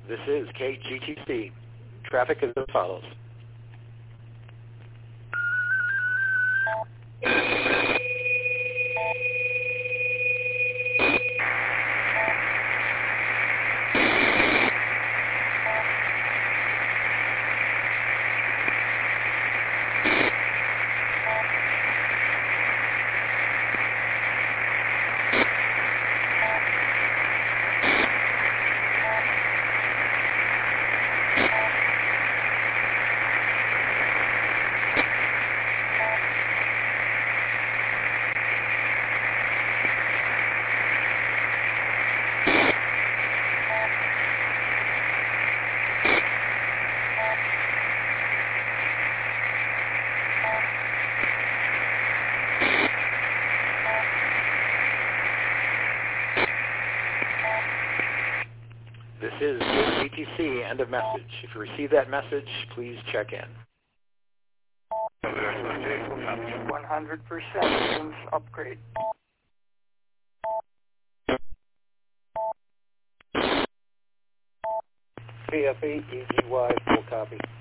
This is KGTC. Traffic is as follows. This is KGTC, end of message. If you receive that message, please check in. 100% upgrade. PFE, EGY, full copy.